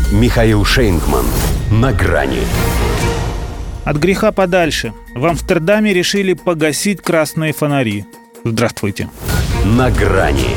Михаил Шейнгман. На грани. От греха подальше. В Амстердаме решили погасить красные фонари. Здравствуйте. На грани.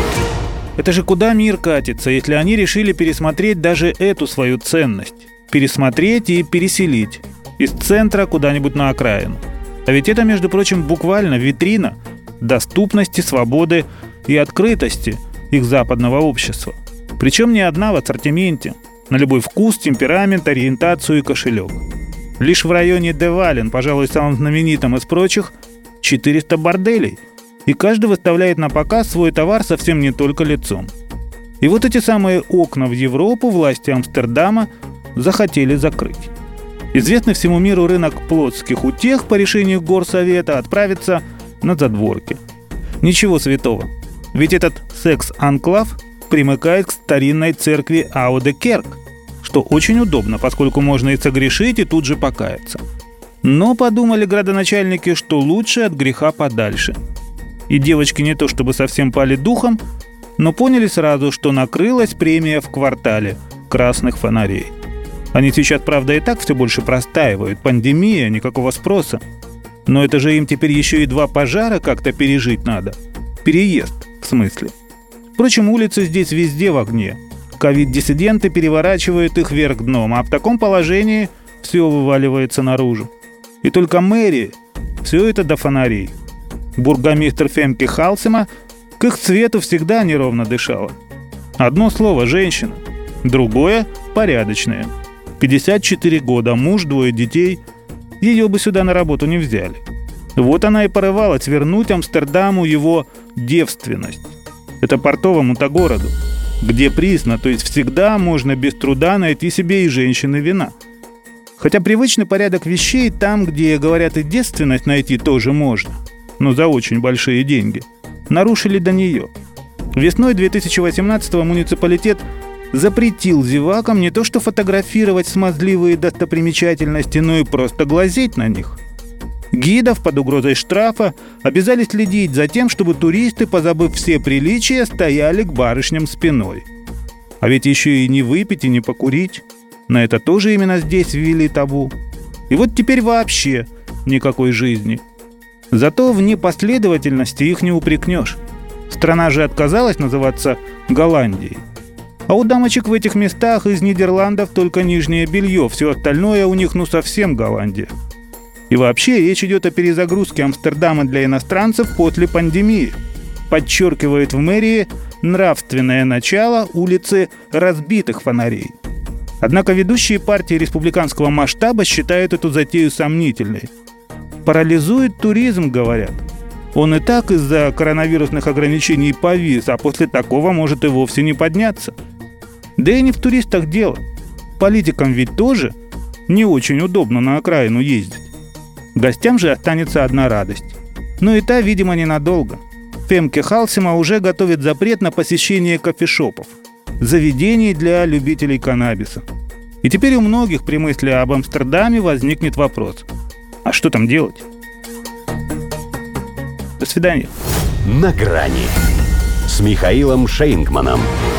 Это же куда мир катится, если они решили пересмотреть даже эту свою ценность. Пересмотреть и переселить. Из центра куда-нибудь на окраину. А ведь это, между прочим, буквально витрина доступности, свободы и открытости их западного общества. Причем не одна в ассортименте. На любой вкус, темперамент, ориентацию и кошелек. Лишь в районе Девален, пожалуй, самым знаменитым из прочих, 400 борделей. И каждый выставляет на показ свой товар совсем не только лицом. И вот эти самые окна в Европу власти Амстердама захотели закрыть. Известный всему миру рынок плотских утех по решению горсовета отправится на задворки. Ничего святого. Ведь этот секс-анклав примыкает к старинной церкви Ауде-Керк, что очень удобно, поскольку можно и согрешить, и тут же покаяться. Но подумали градоначальники, что лучше от греха подальше. И девочки не то чтобы совсем пали духом, но поняли сразу, что накрылась премия в квартале красных фонарей. Они сейчас, правда, и так все больше простаивают. Пандемия, никакого спроса. Но это же им теперь еще и 2 пожара как-то пережить надо. Переезд, в смысле. Впрочем, улицы здесь везде в огне. Ковид-диссиденты переворачивают их вверх дном, а в таком положении все вываливается наружу. И только мэрии – все это до фонарей. Бургомистр Фемке Халсема к их цвету всегда неровно дышала. Одно слово – женщина, другое – порядочная. 54 года, муж, 2 детей. Ее бы сюда на работу не взяли. Вот она и порывалась вернуть Амстердаму его девственность. Это портовому-то городу, где присно, то есть всегда можно без труда найти себе и женщины вина. Хотя привычный порядок вещей там, где, говорят, и девственность найти тоже можно, но за очень большие деньги, нарушили до нее. Весной 2018-го муниципалитет запретил зевакам не то что фотографировать смазливые достопримечательности, но и просто глазеть на них. Гидов под угрозой штрафа обязали следить за тем, чтобы туристы, позабыв все приличия, стояли к барышням спиной. А ведь еще и не выпить, и не покурить. На это тоже именно здесь ввели табу. И вот теперь вообще никакой жизни. Зато в непоследовательности их не упрекнешь. Страна же отказалась называться Голландией. А у дамочек в этих местах из Нидерландов только нижнее белье, все остальное у них ну совсем Голландия. И вообще речь идет о перезагрузке Амстердама для иностранцев после пандемии. Подчеркивает в мэрии нравственное начало улицы разбитых фонарей. Однако ведущие партии республиканского масштаба считают эту затею сомнительной. Парализует туризм, говорят. Он и так из-за коронавирусных ограничений повис, а после такого может и вовсе не подняться. Да и не в туристах дело. Политикам ведь тоже не очень удобно на окраину ездить. Гостям же останется одна радость. Но и та, видимо, ненадолго. Фемке Халсема уже готовит запрет на посещение кофешопов, заведений для любителей каннабиса. И теперь у многих при мысли об Амстердаме возникнет вопрос: а что там делать? До свидания. На грани с Михаилом Шейнгманом.